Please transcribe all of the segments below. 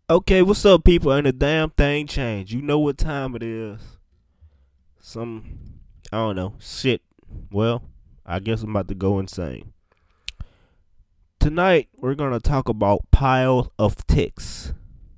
Okay, what's up, people? Ain't a damn thing changed. You know what time it is. Some, I don't know, shit. Well, I guess I'm about to go insane. Tonight, we're going to talk about pile of ticks.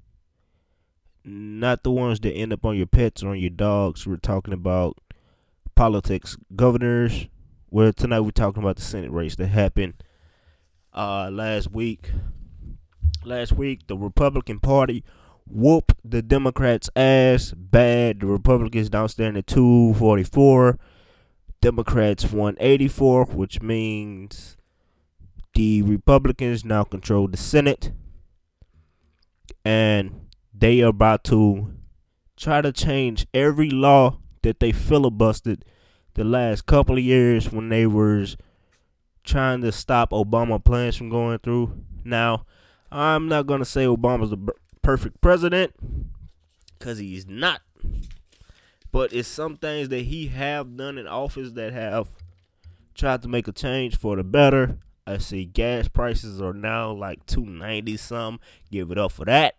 Not the ones that end up on your pets or on your dogs. We're talking about politics, governors. Well, tonight we're talking about the Senate race that happened last week. Last week, the Republican Party whooped the Democrats' ass bad. The Republicans downstairs at 244. Democrats 184, which means the Republicans now control the Senate. And they are about to try to change every law that they filibustered the last couple of years when they were trying to stop Obama plans from going through. Now, I'm not going to say Obama's the perfect president, because he's not. But it's some things that he have done in office that have tried to make a change for the better. I see gas prices are now like $2.90 some. Give it up for that.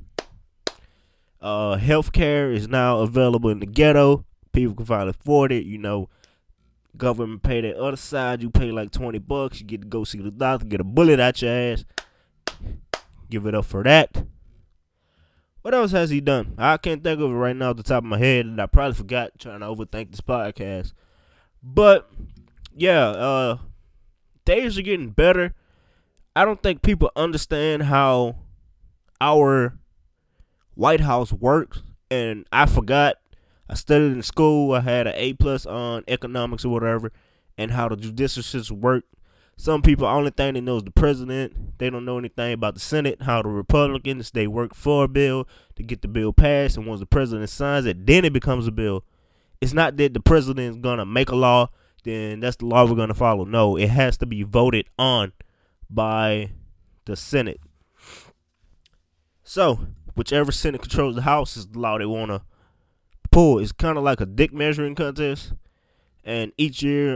Healthcare is now available in the ghetto. People can finally afford it. You know, government pay the other side. You pay like $20. You get to go see the doctor, get a bullet out your ass. Give it up for that. What else has he done? I can't think of it right now off the top of my head, and I probably forgot trying to overthink this podcast. But yeah, days are getting better. I don't think people understand how our White House works, and I forgot. I studied in school. I had an A+ on economics or whatever, and how the judicial system work. Some people only thing they know is the president. They don't know anything about the Senate, how the Republicans, they work for a bill to get the bill passed, and once the president signs it, then it becomes a bill. It's not that the president is going to make a law, then that's the law we're going to follow. No, it has to be voted on by the Senate. So, whichever Senate controls the House is the law they want to pull. It's kind of like a dick measuring contest, and each year,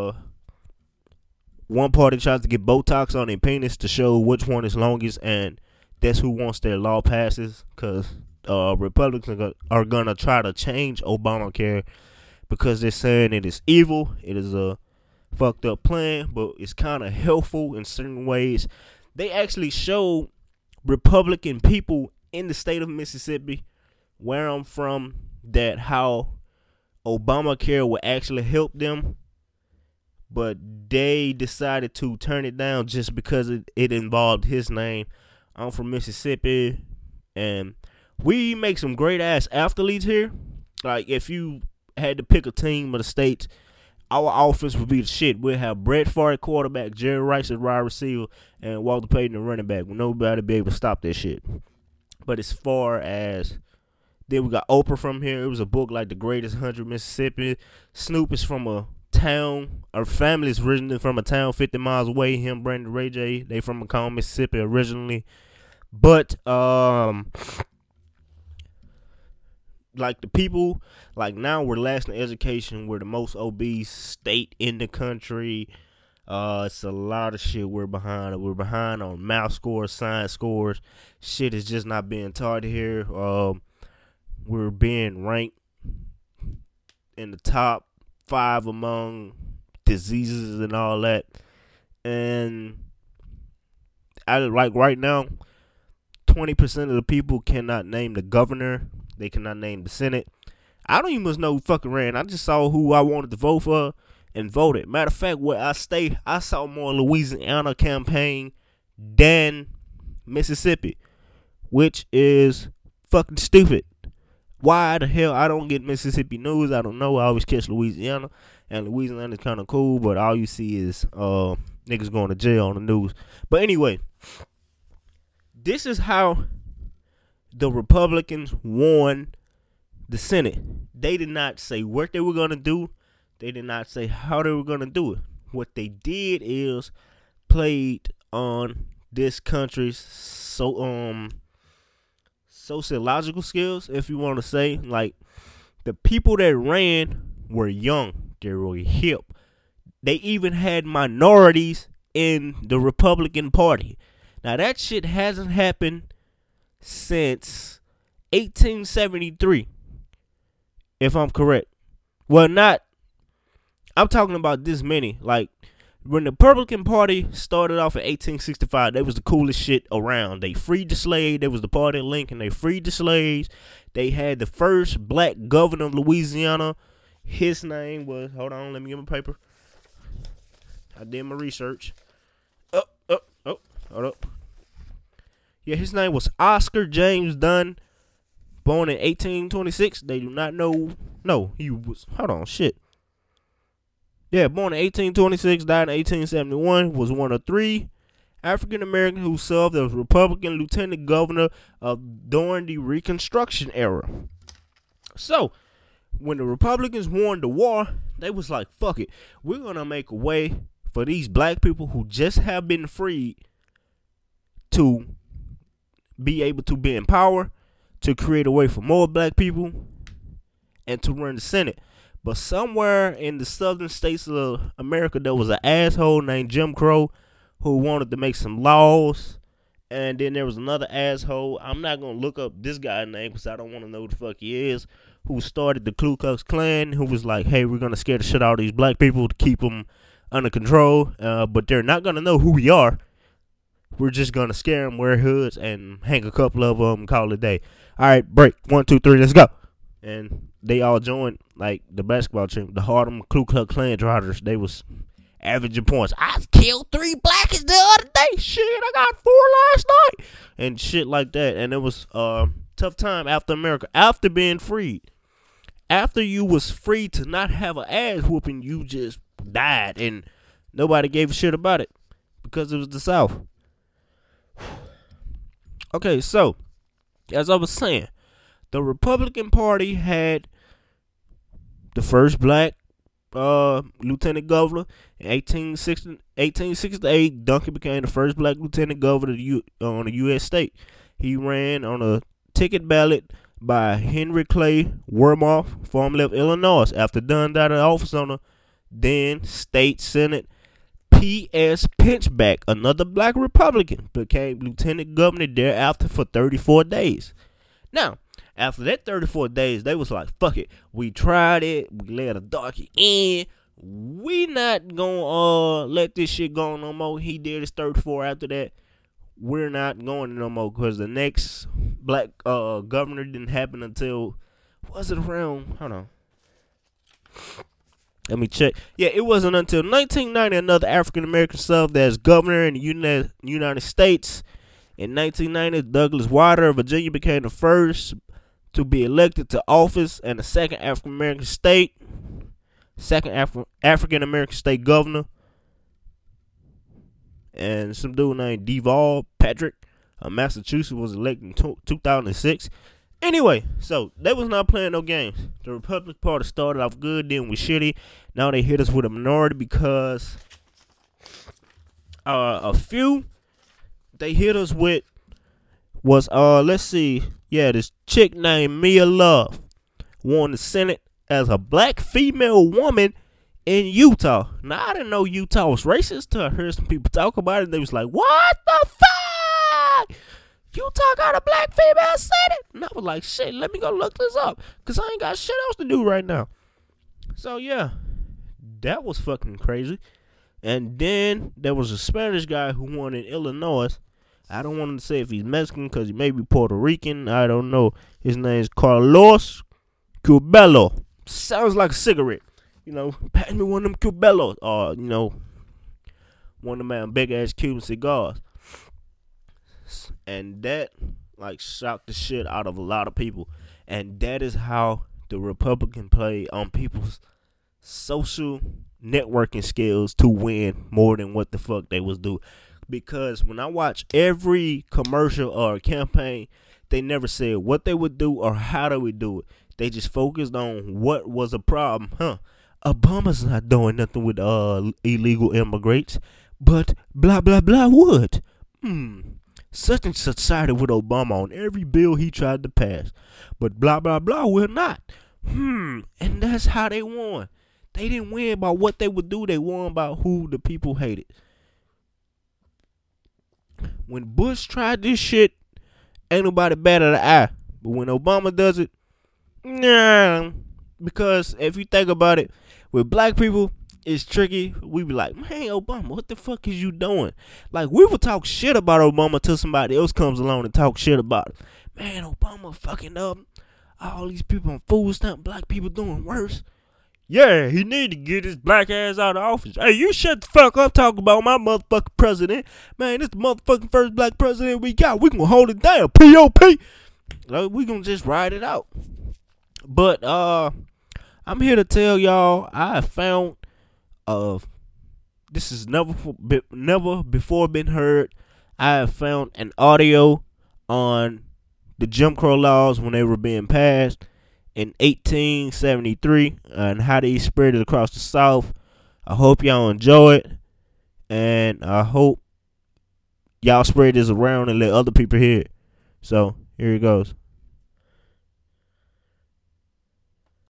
one party tries to get Botox on their penis to show which one is longest, and that's who wants their law passes. Because Republicans are going to try to change Obamacare because they're saying it is evil. It is a fucked up plan, but it's kind of helpful in certain ways. They actually showed Republican people in the state of Mississippi, where I'm from, that how Obamacare would actually help them, but they decided to turn it down just because it involved his name. I'm from Mississippi, and we make some great ass athletes here. Like, if you had to pick a team of the states, our offense would be the shit. We'll have Brett Favre at quarterback, Jerry Rice at wide receiver, and Walter Payton at running back. Nobody be able to stop that shit. But as far as, then we got Oprah from here. It was a book like The Greatest 100 Mississippi. Snoop is from a town. Our family is originally from a town 50 miles away. Him, Brandon, Ray J, they from McComb, Mississippi originally. But like the people, like now we're last in education. We're the most obese state in the country. It's a lot of shit we're behind. We're behind on math scores, science scores. Shit is just not being taught here. We're being ranked in the top 5 among diseases and all that. And I like right now, 20% of the people cannot name the governor. They cannot name the Senate. I don't even know who fucking ran. I just saw who I wanted to vote for and voted. Matter of fact, where I stay, I saw more Louisiana campaign than Mississippi, which is fucking stupid. Why the hell I don't get Mississippi news? I don't know. I always catch Louisiana, and Louisiana is kind of cool, but all you see is niggas going to jail on the news. But anyway, this is how the Republicans won the Senate. They did not say what they were going to do. They did not say how they were going to do it. What they did is played on this country's sociological skills, if you want to say. Like, the people that ran were young. They were hip. They even had minorities in the Republican Party. Now, that shit hasn't happened since 1873, if I'm correct. Well, not. I'm talking about this many. Like, when the Republican Party started off in 1865, they was the coolest shit around. They freed the slaves. They was the party of Lincoln. They freed the slaves. They had the first black governor of Louisiana. His name was, hold on, let me get my paper. I did my research. Hold up. Yeah, his name was Oscar James Dunn. Born in 1826. They do not know. No, he was, hold on, shit. Yeah, born in 1826, died in 1871, was one of 3 African Americans who served as Republican lieutenant governor during the Reconstruction era. So, when the Republicans won the war, they was like, fuck it. We're going to make a way for these black people who just have been freed to be able to be in power, to create a way for more black people, and to run the Senate. But somewhere in the southern states of America, there was an asshole named Jim Crow who wanted to make some laws. And then there was another asshole. I'm not going to look up this guy's name because I don't want to know who the fuck he is. Who started the Ku Klux Klan. Who was like, hey, we're going to scare the shit out of these black people to keep them under control. But they're not going to know who we are. We're just going to scare them, wear hoods, and hang a couple of them and call it a day. All right, break. 1, 2, 3, let's go. And they all joined, like, the basketball team, the Harlem Ku Klux Klan Trotters. They was averaging points. I killed 3 blackies the other day. Shit, I got 4 last night. And shit like that. And it was tough time after America. After being freed. After you was free to not have an ass whooping, you just died. And nobody gave a shit about it. Because it was the South. Okay, so, as I was saying, the Republican Party had the first black lieutenant governor. In 1868, Duncan became the first black lieutenant governor on a U.S. state. He ran on a ticket ballot by Henry Clay Wormoff, formerly of Illinois, after Dunn died in office on the then state Senate. P.S. Pinchback, another black Republican, became lieutenant governor thereafter for 34 days. Now, after that 34 days, they was like, fuck it. We tried it. We let a darky in. We not gonna let this shit go on no more. He did his 34 after that. We're not going no more because the next black governor didn't happen until, was it around, hold on. Let me check. Yeah, it wasn't until 1990 another African American served as governor in the United States. In 1990, Douglas Wilder of Virginia became the first to be elected to office and the second African American state governor. And some dude named Deval Patrick of Massachusetts was elected in 2006. Anyway, so they was not playing no games. The Republican Party started off good, then was shitty. Now they hit us with a minority because a few they hit us with was let's see, yeah, this chick named Mia Love won the Senate as a black female woman in Utah. Now I didn't know Utah was racist till I heard some people talk about it. They was like, "What the fuck? Utah got a black female Senate?" And I was like, "Shit, let me go look this up, cause I ain't got shit else to do right now." So yeah, that was fucking crazy. And then there was a Spanish guy who won in Illinois. I don't want to say if he's Mexican because he may be Puerto Rican. I don't know. His name is Carlos Curbelo. Sounds like a cigarette. You know, pass me one of them Curbelos. Or, you know, one of them big-ass Cuban cigars. And that, like, shocked the shit out of a lot of people. And that is how the Republican play on people's social networking skills to win more than what the fuck they was doing. Because when I watch every commercial or campaign, they never said what they would do or how they would do it. They just focused on what was a problem. Obama's not doing nothing with illegal immigrants, but blah, blah, blah would. Such and such sided with Obama on every bill he tried to pass, but blah, blah, blah will not. And that's how they won. They didn't win about what they would do. They won about who the people hated. When Bush tried this shit Ain't nobody better than I. But when Obama does it, nah. Because if you think about it, with black people, it's tricky. We be like, man, Obama, what the fuck is you doing? Like, we will talk shit about Obama till somebody else comes along and talk shit about it. Man, Obama fucking up. All these people on food stamp, black people doing worse. Yeah, he need to get his black ass out of office. Hey, you shut the fuck up talking about my motherfucking president. Man, this the motherfucking first black president we got. We gonna hold it down. P.O.P. Like, we gonna just ride it out. But, I'm here to tell y'all I have found, this has never before been heard. I have found an audio on the Jim Crow laws when they were being passed in 1873 and how they spread it across the South. I hope y'all enjoy it, and I hope y'all spread this around and let other people hear it. So here it goes.